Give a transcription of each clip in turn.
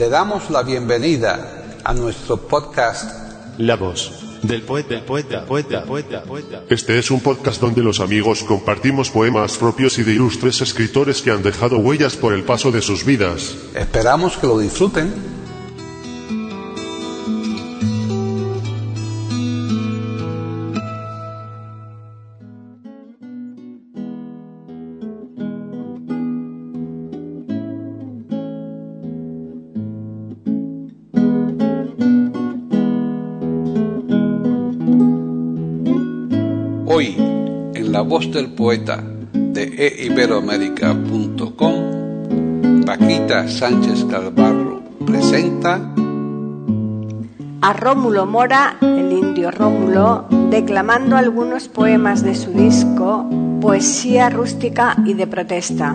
Le damos la bienvenida a nuestro podcast La voz del poeta. Este es un podcast donde los amigos compartimos poemas propios y de ilustres escritores que han dejado huellas por el paso de sus vidas. Esperamos que lo disfruten. Hoy, en La Voz del Poeta de eiberoamerica.com, Paquita Sánchez Galvarro presenta a Rómulo Mora, el indio Rómulo, declamando algunos poemas de su disco Poesía rústica y de protesta.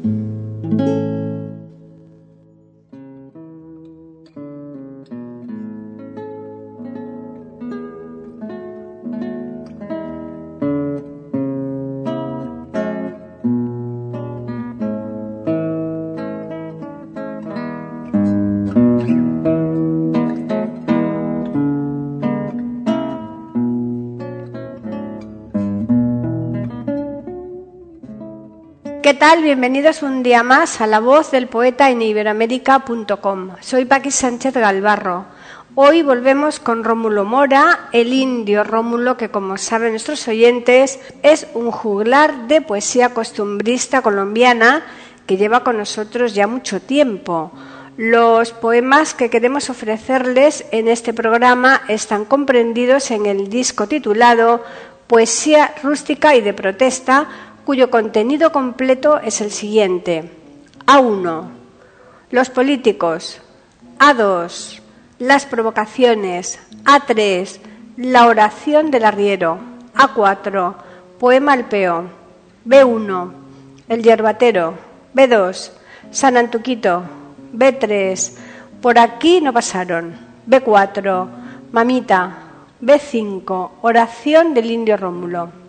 ¿Qué tal? Bienvenidos un día más a La Voz del Poeta en iberoamerica.com. Soy Paqui Sánchez Galvarro. Hoy volvemos con Rómulo Mora, el indio Rómulo, que como saben nuestros oyentes es un juglar de poesía costumbrista colombiana que lleva con nosotros ya mucho tiempo. Los poemas que queremos ofrecerles en este programa están comprendidos en el disco titulado Poesía rústica y de protesta, cuyo contenido completo es el siguiente. A1. Los políticos. A2. Las provocaciones. A3. La oración del arriero. A4. Poema al peo. B1. El yerbatero. B2. San Antuquito. B3. Por aquí no pasaron. B4. Mamita. B5. Oración del indio Rómulo.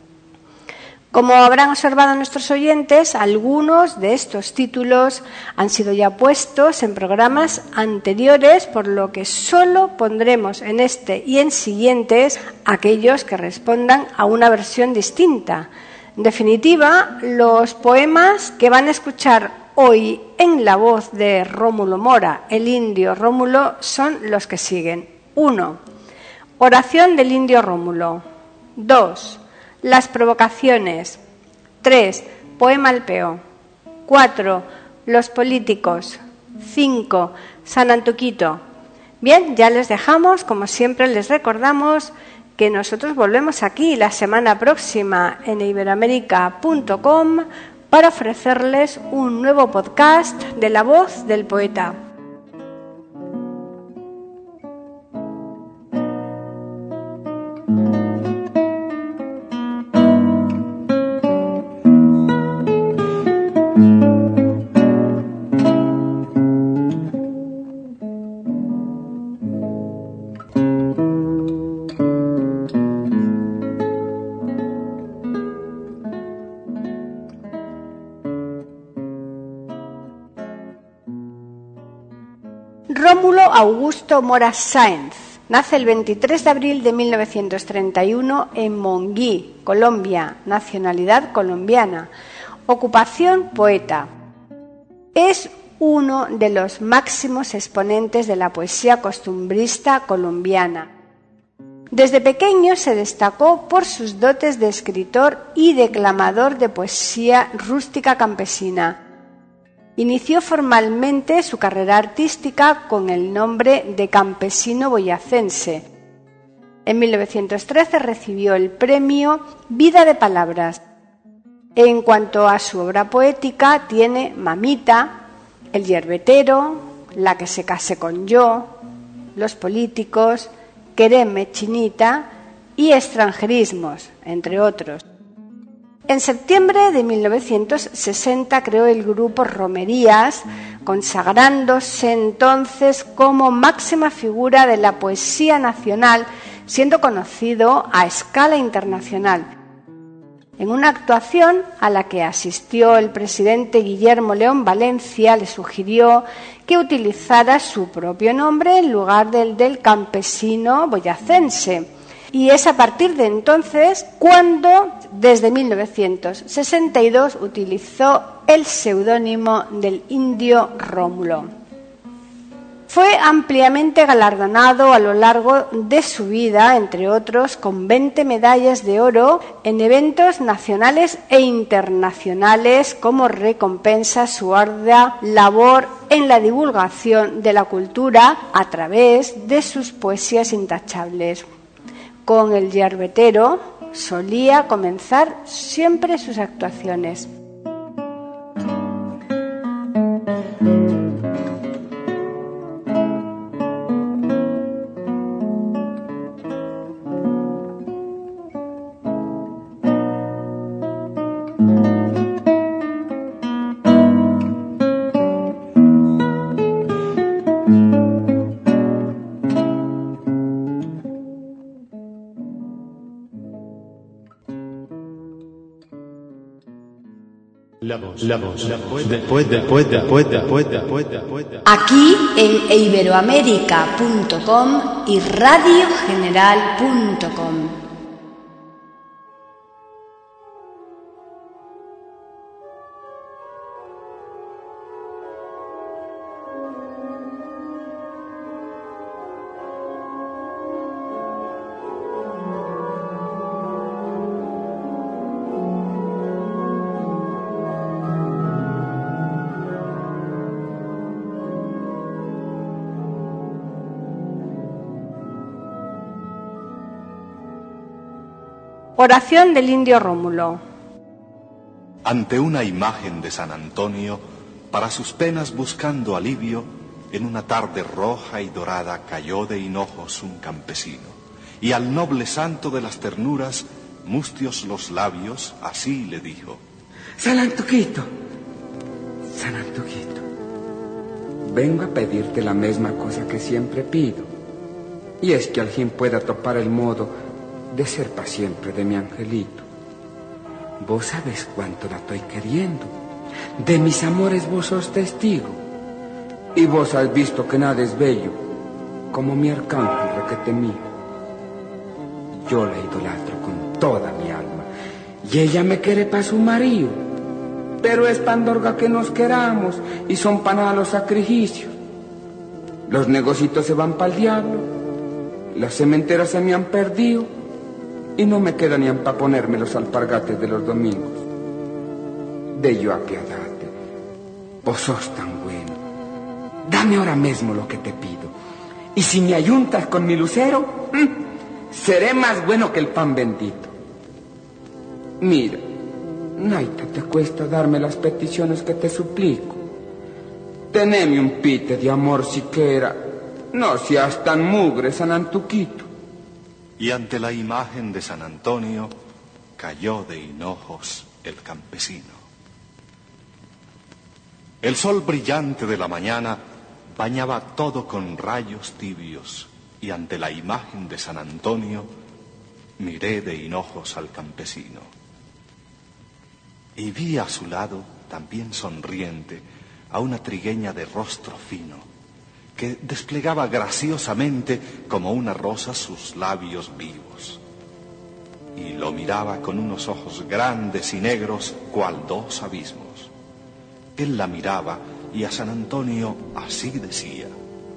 Como habrán observado nuestros oyentes, algunos de estos títulos han sido ya puestos en programas anteriores, por lo que solo pondremos en este y en siguientes aquellos que respondan a una versión distinta. En definitiva, los poemas que van a escuchar hoy en la voz de Rómulo Mora, el indio Rómulo, son los que siguen. 1. Oración del indio Rómulo. 2. Las provocaciones. 3. Poema al peo. 4. Los políticos. 5. San Antuquito. Bien, ya les dejamos, como siempre les recordamos que nosotros volvemos aquí la semana próxima en iberoamerica.com para ofrecerles un nuevo podcast de La Voz del Poeta. Rómulo Augusto Mora Sáenz nace el 23 de abril de 1931 en Monguí, Colombia, nacionalidad colombiana, ocupación poeta. Es uno de los máximos exponentes de la poesía costumbrista colombiana. Desde pequeño se destacó por sus dotes de escritor y declamador de poesía rústica campesina. Inició formalmente su carrera artística con el nombre de Campesino Boyacense. En 1913 recibió el premio Vida de Palabras. En cuanto a su obra poética, tiene Mamita, El yerbetero, La que se case con yo, Los políticos, Quereme Chinita y Extranjerismos, entre otros. En septiembre de 1960 creó el grupo Romerías, consagrándose entonces como máxima figura de la poesía nacional, siendo conocido a escala internacional. En una actuación a la que asistió el presidente Guillermo León Valencia, le sugirió que utilizara su propio nombre en lugar del campesino boyacense. Y es a partir de entonces cuando, desde 1962, utilizó el seudónimo del Indio Rómulo. Fue ampliamente galardonado a lo largo de su vida, entre otros, con 20 medallas de oro en eventos nacionales e internacionales como recompensa a su ardua labor en la divulgación de la cultura a través de sus poesías intachables. Con el yerbetero solía comenzar siempre sus actuaciones. La voz del poeta. Aquí en iberoamerica.com y radiogeneral.com. Oración del Indio Rómulo. Ante una imagen de San Antonio, para sus penas buscando alivio, en una tarde roja y dorada cayó de hinojos un campesino, y al noble santo de las ternuras, mustios los labios, así le dijo: San Antuquito, vengo a pedirte la misma cosa que siempre pido, y es que al fin pueda topar el modo de ser para siempre de mi angelito. Vos sabes cuánto la estoy queriendo, de mis amores vos sos testigo, y vos has visto que nada es bello como mi arcángel requete mío. Yo la idolatro con toda mi alma, y ella me quiere para su marido, pero es pandorga que nos queramos, y son para nada los sacrificios. Los negocitos se van para el diablo, las cementeras se me han perdido, y no me queda ni para ponerme los alpargates de los domingos. De yo apiadate, vos sos tan bueno. Dame ahora mismo lo que te pido, y si me ayuntas con mi lucero, seré más bueno que el pan bendito. Mira, naita te cuesta darme las peticiones que te suplico. Teneme un pite de amor siquiera, no seas tan mugre, San Antuquito. Y ante la imagen de San Antonio cayó de hinojos el campesino. El sol brillante de la mañana bañaba todo con rayos tibios, y ante la imagen de San Antonio miré de hinojos al campesino. Y vi a su lado, también sonriente, a una trigueña de rostro fino, que desplegaba graciosamente como una rosa sus labios vivos. Y lo miraba con unos ojos grandes y negros, cual dos abismos. Él la miraba y a San Antonio así decía: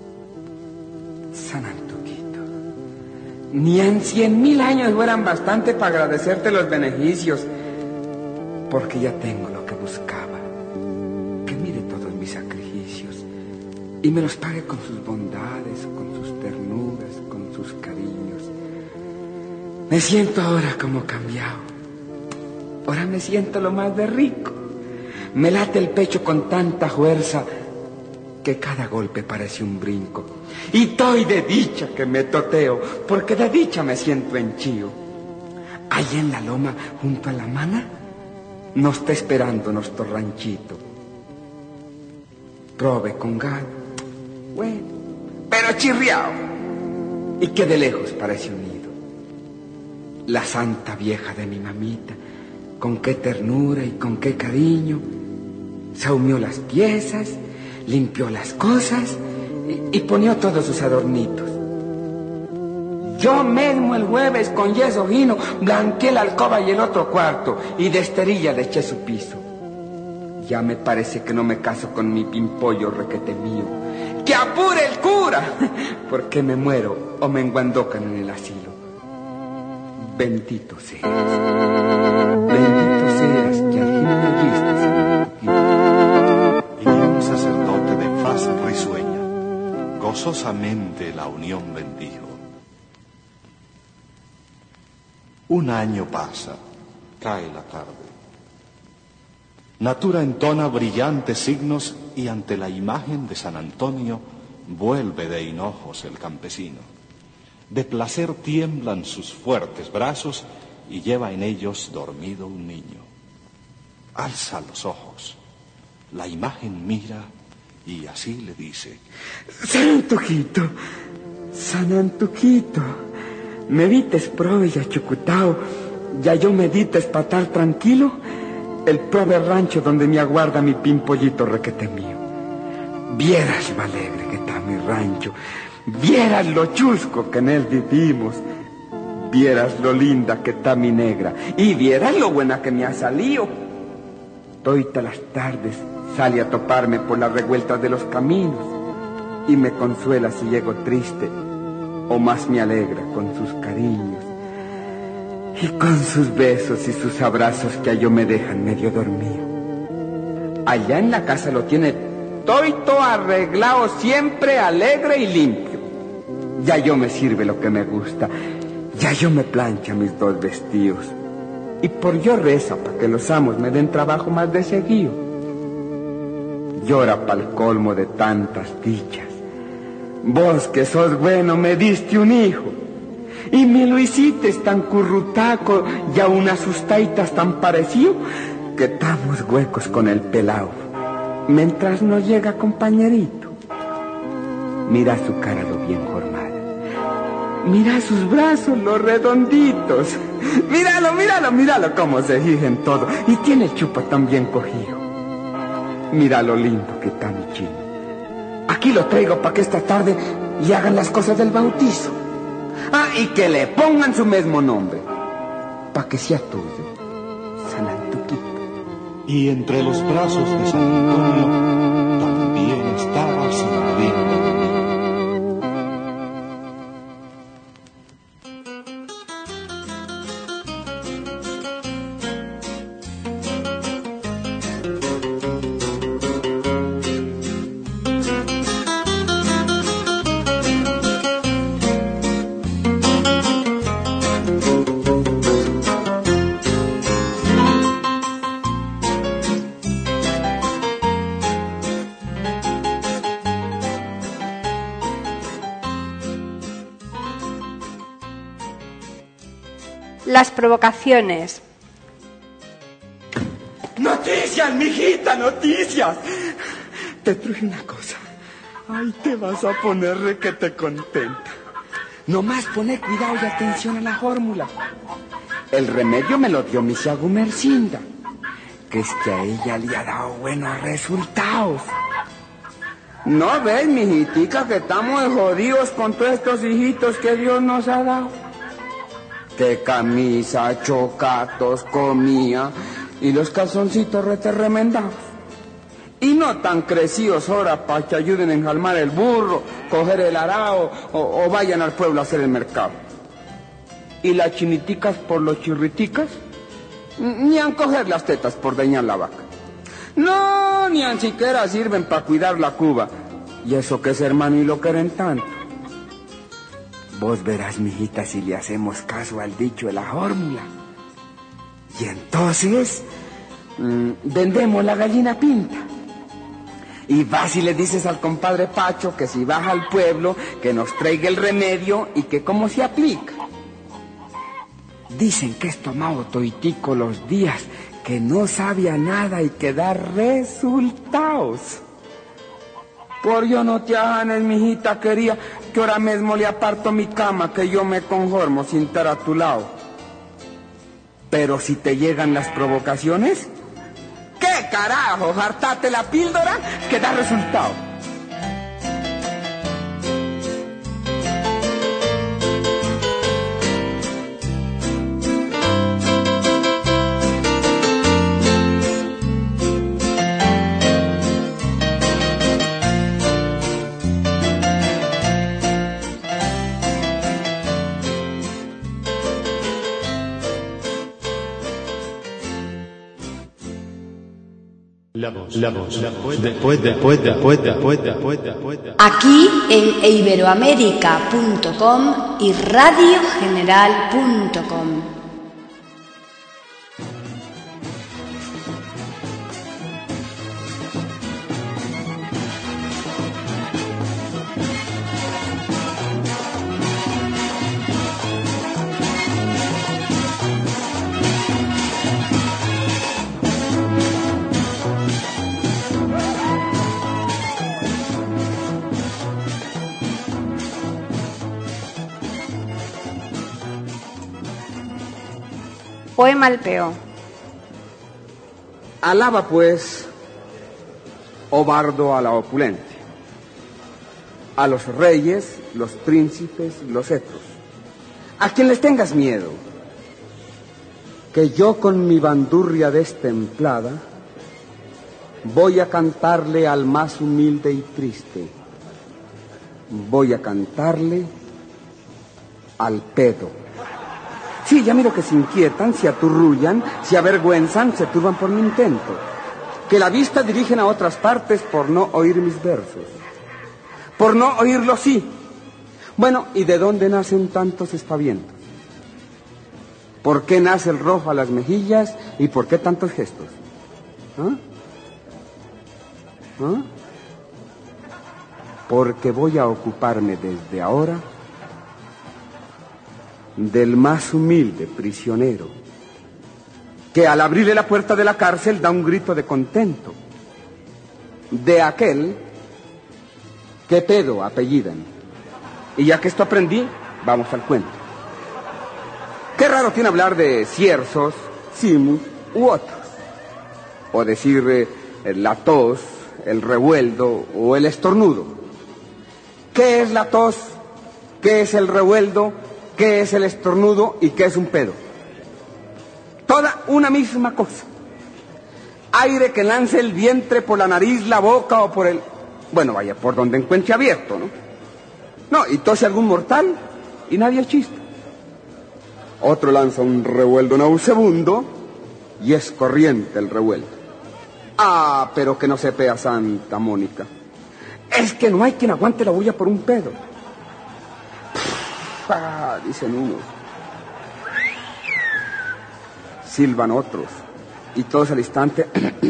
San Antuquito, ni en 100.000 años fueran bastante para agradecerte los beneficios, porque ya tengo lo que buscaba. Que mire todos mis sacrificios y me los pague con sus bondades, con sus ternuras, con sus cariños. Me siento ahora como cambiado. Ahora me siento lo más de rico. Me late el pecho con tanta fuerza que cada golpe parece un brinco. Y estoy de dicha que me toteo, porque de dicha me siento henchido. Allá en la loma, junto a la mana, nos está esperando nuestro ranchito. Robe con gado, bueno, pero chirriao, y que de lejos parece un nido. La santa vieja de mi mamita con qué ternura y con qué cariño sahumió las piezas, limpió las cosas y ponió todos sus adornitos. Yo mismo el jueves con yeso fino blanqueé la alcoba y el otro cuarto y de esterilla le eché su piso. Ya me parece que no me caso con mi pimpollo requete mío. ¡Que apure el cura! Porque me muero o me enguandocan en el asilo. Bendito seas que al fin me diste. Y un sacerdote de faz risueña gozosamente la unión bendijo. Un año pasa, cae la tarde. Natura entona brillantes signos y ante la imagen de San Antonio vuelve de hinojos el campesino. De placer tiemblan sus fuertes brazos y lleva en ellos dormido un niño. Alza los ojos, la imagen mira y así le dice: San Antojito, San Antojito, me vites prove y achucutao, ya yo me dites pa' estar tranquilo, el prove rancho donde me aguarda mi pimpollito requete mío. Vieras lo alegre que está mi rancho, vieras lo chusco que en él vivimos, vieras lo linda que está mi negra y vieras lo buena que me ha salido. Todas las tardes sale a toparme por las revueltas de los caminos y me consuela si llego triste o más me alegra con sus cariños y con sus besos y sus abrazos que a yo me dejan medio dormido. Allá en la casa lo tiene todo arreglado, siempre alegre y limpio. Ya yo me sirve lo que me gusta, ya yo me plancha mis dos vestidos y por yo reza para que los amos me den trabajo más de seguido. Llora pa'l colmo de tantas dichas. Vos que sos bueno me diste un hijo y me lo hiciste tan currutaco y a unas sustaitas tan parecido que estamos huecos con el pelao mientras nos llega compañerito. Mira su cara lo bien formada, mira sus brazos los redonditos, míralo como se fija en todo y tiene el chupa tan bien cogido. Mira lo lindo que está mi chino. Aquí lo traigo para que esta tarde le hagan las cosas del bautizo. Y que le pongan su mismo nombre, para que sea tuyo, San Antojito. Y entre los brazos de San Antonio también estaba sonriendo. Las provocaciones. ¡Noticias, mijita, noticias! Te traje una cosa. Ay, te vas a poner requete contenta. Nomás poné cuidado y atención a la fórmula. El remedio me lo dio mi cia Gumercinda, que es que a ella le ha dado buenos resultados. ¿No ves, mijitica, que estamos jodidos con todos estos hijitos que Dios nos ha dado? Que camisa, chocatos, comía y los calzoncitos remendados. Y no tan crecidos ahora para que ayuden a enjalmar el burro, coger el arao o vayan al pueblo a hacer el mercado. Y las chiniticas por los chirriticas, ni a coger las tetas por dañar la vaca. No, ni an siquiera sirven para cuidar la cuba. Y eso que es hermano y lo quieren tanto. Vos verás, mijita, si le hacemos caso al dicho de la fórmula. Y entonces, vendemos la gallina pinta. Y vas y le dices al compadre Pacho que si baja al pueblo, que nos traiga el remedio y que cómo se aplica. Dicen que es tomado toitico los días, que no sabe a nada y que da resultados. Por yo no te ajanes, mijita quería, que ahora mismo le aparto mi cama, que yo me conformo sin estar a tu lado. Pero si te llegan las provocaciones, ¿qué carajo? Hartate la píldora que da resultado. Aquí en iberoamerica.com y radiogeneral.com. Poema al peo. Alaba pues, oh bardo, a la opulencia, a los reyes, los príncipes, los cetros, a quien les tengas miedo, que yo con mi bandurria destemplada voy a cantarle al más humilde y triste, voy a cantarle al pedo. Sí, ya miro que se inquietan, se aturrullan, se avergüenzan, se turban por mi intento, que la vista dirigen a otras partes por no oír mis versos, por no oírlos sí. Bueno, ¿y de dónde nacen tantos espavientos? ¿Por qué nace el rojo a las mejillas y por qué tantos gestos? ¿Ah? ¿Ah? Porque voy a ocuparme desde ahora del más humilde prisionero, que al abrirle la puerta de la cárcel da un grito de contento, de aquel que pedo apellidan. Y ya que esto aprendí, vamos al cuento. Qué raro tiene hablar de cierzos, simus u otros, o decir la tos, el revueldo o el estornudo. ¿Qué es la tos? ¿Qué es el revueldo? ¿Qué es el estornudo y qué es un pedo? Toda una misma cosa. Aire que lance el vientre por la nariz, la boca o por el... Bueno, vaya, por donde encuentre abierto, ¿no? No, y tose algún mortal y nadie chista. Otro lanza un revueldo nauseabundo y es corriente el revueldo. Ah, pero que no se pea Santa Mónica. Es que no hay quien aguante la bulla por un pedo. Ah, dicen unos, silban otros, y todos al instante.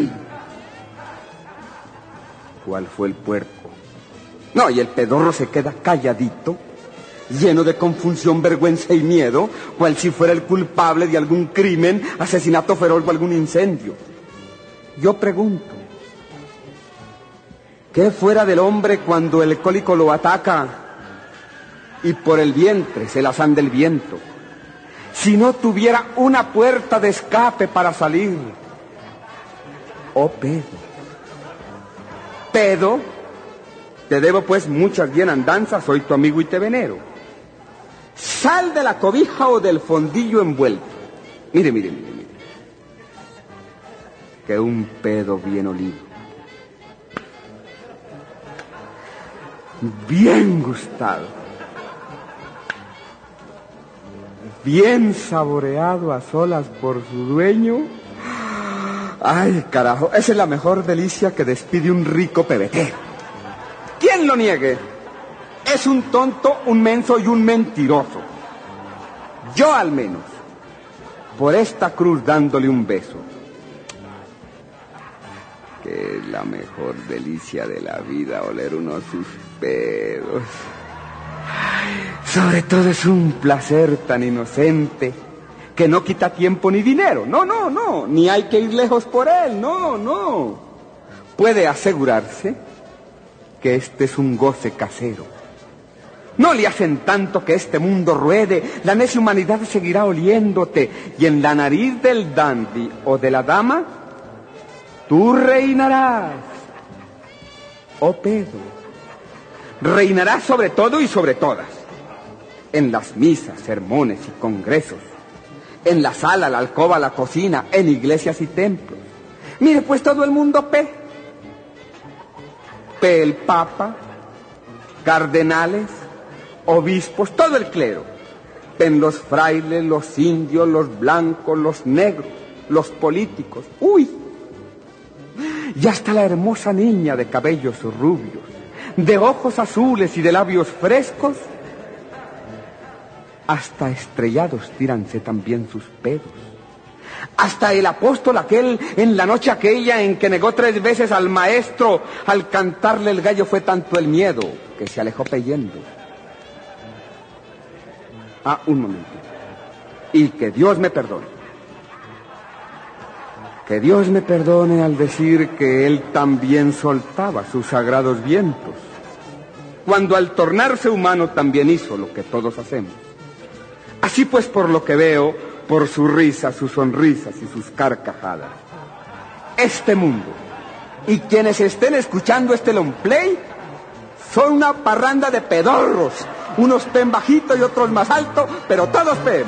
¿Cuál fue el puerco? No, y el pedorro se queda calladito, lleno de confusión, vergüenza y miedo, cual si fuera el culpable de algún crimen, asesinato feroz o algún incendio. Yo pregunto, ¿qué fuera del hombre cuando el cólico lo ataca y por el vientre se las anda el viento, si no tuviera una puerta de escape para salir? Oh, pedo, pedo, te debo pues muchas bienandanzas, soy tu amigo y te venero. Sal de la cobija o del fondillo envuelto. Mire, mire, mire, mire, que un pedo bien olido, bien gustado, bien saboreado a solas por su dueño. Ay, carajo, esa es la mejor delicia que despide un rico pebetero. ¿Quién lo niegue? Es un tonto, un menso y un mentiroso. Yo al menos, por esta cruz dándole un beso, que es la mejor delicia de la vida, oler unos sus pedos. Sobre todo es un placer tan inocente que no quita tiempo ni dinero. No, no, no, ni hay que ir lejos por él. No, no. Puede asegurarse que este es un goce casero, No le hacen tanto que este mundo ruede, la necia humanidad seguirá oliéndote, y en la nariz del dandy o de la dama, tú reinarás. Oh Pedro, reinarás sobre todo y sobre todas. En las misas, sermones y congresos, en la sala, la alcoba, la cocina, en iglesias y templos. Mire pues todo el mundo P el Papa, cardenales, obispos, todo el clero. Ven los frailes, los indios, los blancos, los negros, los políticos. ¡Uy! Y hasta la hermosa niña de cabellos rubios, de ojos azules y de labios frescos, hasta estrellados tíranse también sus pedos. Hasta el apóstol aquel, en la noche aquella en que negó 3 veces al maestro, al cantarle el gallo fue tanto el miedo que se alejó peyendo. Un momento. Y que Dios me perdone. Que Dios me perdone al decir que él también soltaba sus sagrados vientos, cuando al tornarse humano también hizo lo que todos hacemos. Así pues, por lo que veo, por su risa, sus sonrisas y sus carcajadas, este mundo y quienes estén escuchando este long play son una parranda de pedorros, unos pen bajitos y otros más altos, pero todos pelos.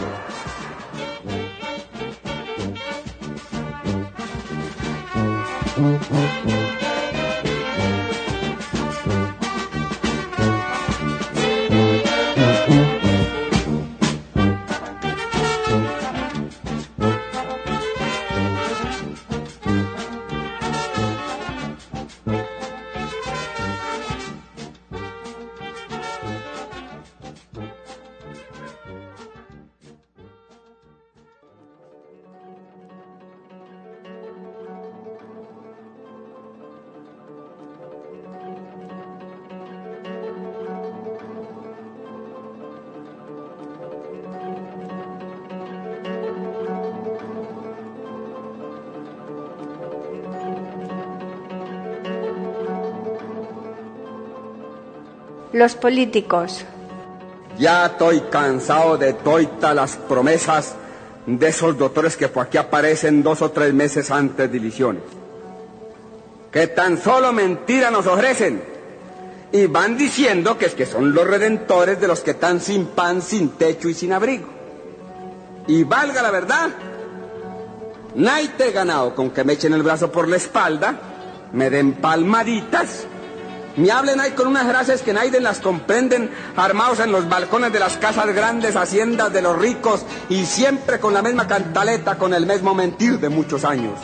Los políticos. Ya estoy cansado de todas las promesas de esos doctores que por aquí aparecen 2 o 3 meses antes de elecciones, que tan solo mentira nos ofrecen y van diciendo que es que son los redentores de los que están sin pan, sin techo y sin abrigo. Y valga la verdad, nadie te he ganado con que me echen el brazo por la espalda, me den palmaditas, me hablen ahí con unas frases que nadie las comprenden, armados en los balcones de las casas grandes, haciendas de los ricos, y siempre con la misma cantaleta, con el mismo mentir de muchos años.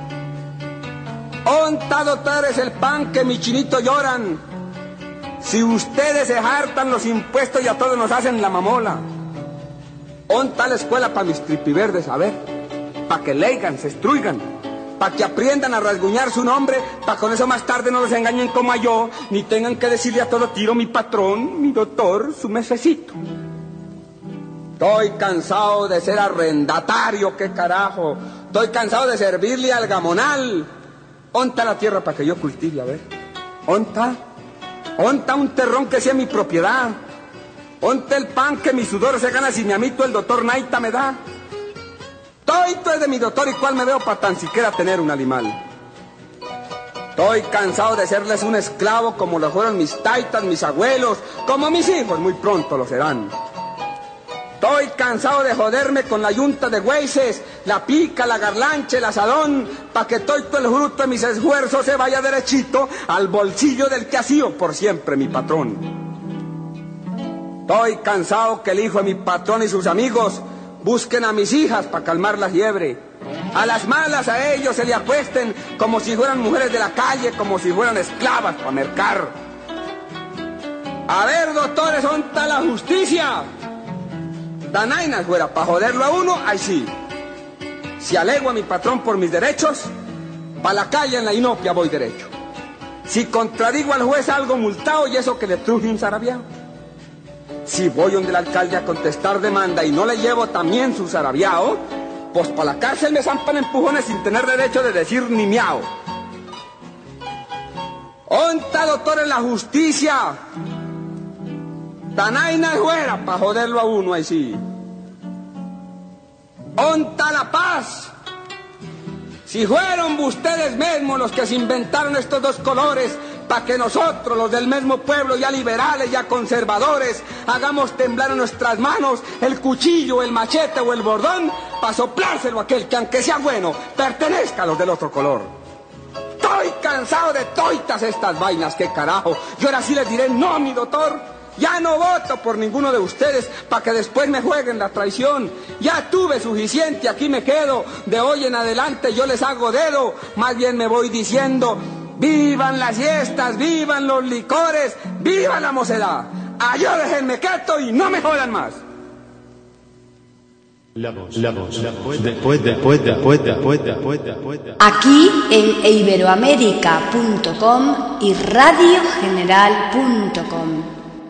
Onta, doctores, el pan que mi chinito lloran. Si ustedes se hartan los impuestos y a todos nos hacen la mamola. Onta la escuela para mis tripiverdes, a ver, para que leigan, se estruigan, para que aprendan a rasguñar su nombre, para con eso más tarde no los engañen como a yo, ni tengan que decirle a todo tiro mi patrón, mi doctor, su mesecito. Estoy cansado de ser arrendatario, qué carajo. Estoy cansado de servirle al gamonal. Onta la tierra para que yo cultive, a ver. Onta un terrón que sea mi propiedad. Onta el pan que mi sudor se gana si mi amito el doctor Naita me da. Todo es de mi doctor y cuál me veo para tan siquiera tener un animal. Estoy cansado de serles un esclavo como lo fueron mis taitas, mis abuelos, como mis hijos muy pronto lo serán. Estoy cansado de joderme con la yunta de güeyes, la pica, la garlancha, el asadón, para que todo el fruto de mis esfuerzos se vaya derechito al bolsillo del que ha sido por siempre mi patrón. Estoy cansado que el hijo de mi patrón y sus amigos busquen a mis hijas para calmar la fiebre. A las malas a ellos se le acuesten como si fueran mujeres de la calle, como si fueran esclavas para mercar. A ver, doctores, ¿dónde está la justicia? Danainas fuera para joderlo a uno, ahí sí. Si alego a mi patrón por mis derechos, para la calle en la inopia voy derecho. Si contradigo al juez algo multado y eso que le truje un zarabiao. Si voy donde el alcalde a contestar demanda y no le llevo también su zarabiao, pues para la cárcel me zampan empujones sin tener derecho de decir ni miau. ¿Onta, doctor, en la justicia? Tanaina fuera para joderlo a uno ahí sí. ¡Onta la paz! Si fueron ustedes mismos los que se inventaron estos dos colores para que nosotros, los del mismo pueblo, ya liberales, ya conservadores, hagamos temblar en nuestras manos el cuchillo, el machete o el bordón para soplárselo a aquel que, aunque sea bueno, pertenezca a los del otro color. Estoy cansado de toitas estas vainas, qué carajo. Yo ahora sí les diré, no, mi doctor, ya no voto por ninguno de ustedes para que después me jueguen la traición. Ya tuve suficiente, aquí me quedo. De hoy en adelante yo les hago dedo. Más bien me voy diciendo, vivan las fiestas, vivan los licores, viva la mocedad. Allá déjenme quieto y no me jodan más. Aquí en iberoamerica.com y radiogeneral.com.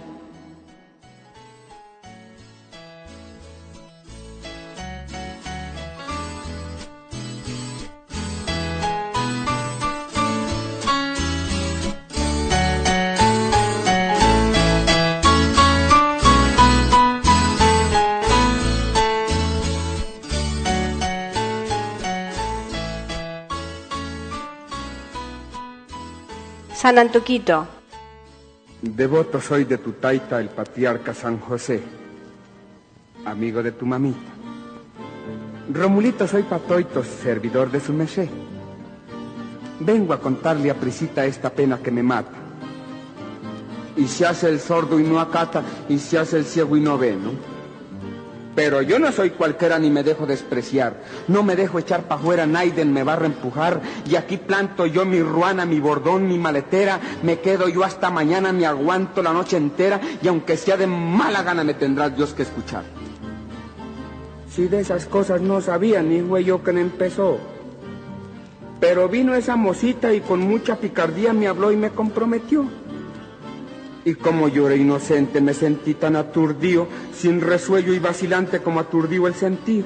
San Antuquito. Devoto soy de tu taita, el patriarca San José, amigo de tu mamita. Romulito soy patoito, servidor de su mesé. Vengo a contarle a Prisita esta pena que me mata. Y se hace el sordo y no acata, y se hace el ciego y no ve, ¿no? Pero yo no soy cualquiera ni me dejo despreciar. No me dejo echar pa' fuera, naiden me va a reempujar. Y aquí planto yo mi ruana, mi bordón, mi maletera. Me quedo yo hasta mañana, me aguanto la noche entera. Y aunque sea de mala gana me tendrá Dios que escuchar. Si de esas cosas no sabía, ni fue yo quien empezó. Pero vino esa mocita y con mucha picardía me habló y me comprometió. Y como yo era inocente, me sentí tan aturdido, sin resuello y vacilante como aturdido el sentido.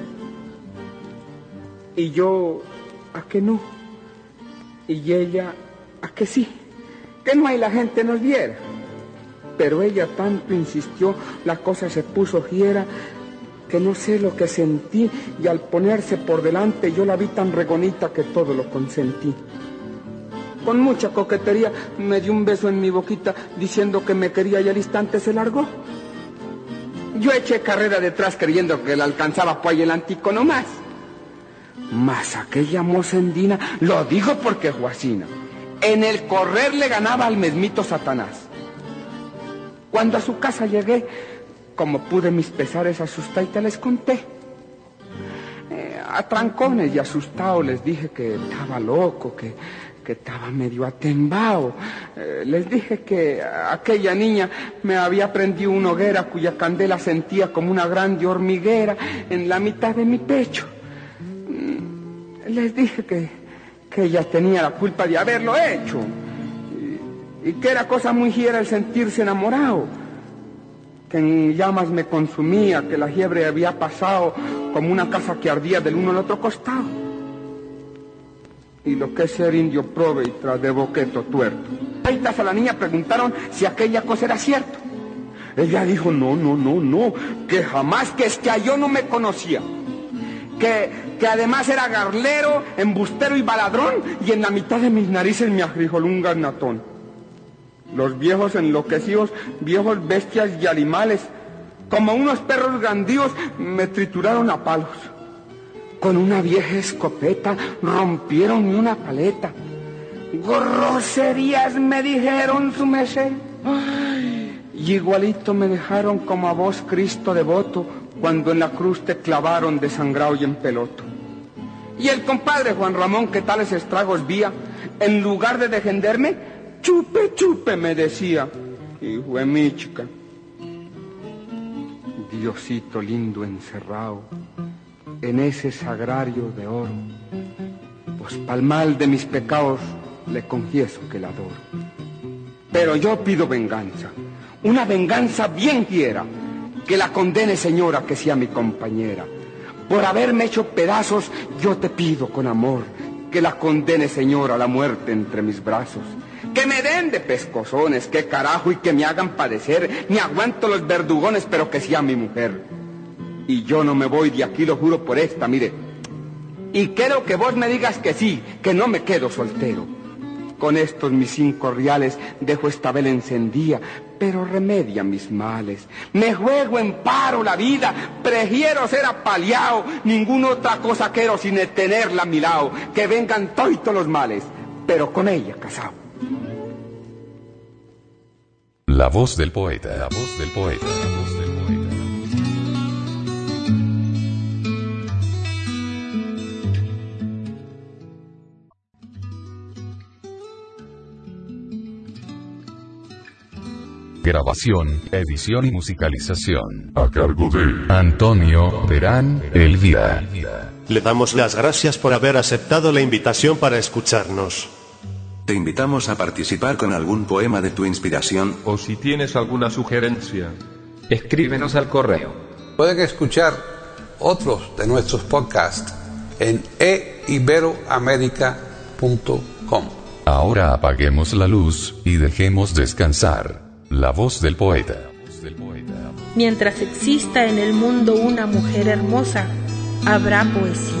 Y yo, ¿a que no? Y ella, ¿a que sí? Que no hay la gente nos viera. Pero ella tanto insistió, la cosa se puso fiera, que no sé lo que sentí, y al ponerse por delante yo la vi tan regonita que todo lo consentí. Con mucha coquetería me dio un beso en mi boquita diciendo que me quería y al instante se largó. Yo eché carrera detrás creyendo que la alcanzaba por ahí el antico nomás. Mas aquella mocendina, lo dijo porque Juacina, en el correr le ganaba al mesmito Satanás. Cuando a su casa llegué, como pude mis pesares asustaditas les conté. A trancones y asustados les dije que estaba loco, que estaba medio atembao. Les dije que aquella niña me había prendido una hoguera cuya candela sentía como una grande hormiguera en la mitad de mi pecho. Les dije que ella tenía la culpa de haberlo hecho y que era cosa muy fiera el sentirse enamorado, que en llamas me consumía, que la fiebre había pasado como una casa que ardía del uno al otro costado. Y lo que es ser indio prove y tras de boqueto tuerto. Ahí a la niña preguntaron si aquella cosa era cierto. Ella dijo, no, que jamás, que es que a yo no me conocía. Que además era garlero, embustero y baladrón, y en la mitad de mis narices me agrijoló un garnatón. Los viejos enloquecidos, viejos bestias y animales, como unos perros gandíos, me trituraron a palos. Con una vieja escopeta rompieron una paleta. Groserías me dijeron su mesé. Y igualito me dejaron como a vos, Cristo devoto, cuando en la cruz te clavaron desangrado y en peloto. Y el compadre Juan Ramón, que tales estragos vía, en lugar de defenderme, chupe, chupe, me decía. Hijo de mi chica, Diosito lindo encerrado en ese sagrario de oro, pues pa'l mal de mis pecados le confieso que la adoro. Pero yo pido venganza, una venganza bien quiera, que la condene, señora, que sea mi compañera. Por haberme hecho pedazos, yo te pido con amor, que la condene, señora, a la muerte entre mis brazos. Que me den de pescozones, que carajo, y que me hagan padecer. Ni aguanto los verdugones, pero que sea mi mujer. Y yo no me voy de aquí, lo juro por esta, mire. Y quiero que vos me digas que sí, que no me quedo soltero. Con estos mis 5 reales dejo esta vela encendida, pero remedia mis males. Me juego en paro la vida, prefiero ser apaleado. Ninguna otra cosa quiero sin tenerla a mi lado. Que vengan todos los males, pero con ella casado. La voz del poeta, la voz del poeta, la voz del poeta. Grabación, edición y musicalización. A cargo de Antonio Terán Elvira. Le damos las gracias por haber aceptado la invitación para escucharnos. Te invitamos a participar con algún poema de tu inspiración. O si tienes alguna sugerencia, escríbenos al correo. Pueden escuchar otros de nuestros podcasts en eiberoamerica.com. Ahora apaguemos la luz y dejemos descansar la voz del poeta. Mientras exista en el mundo una mujer hermosa, habrá poesía.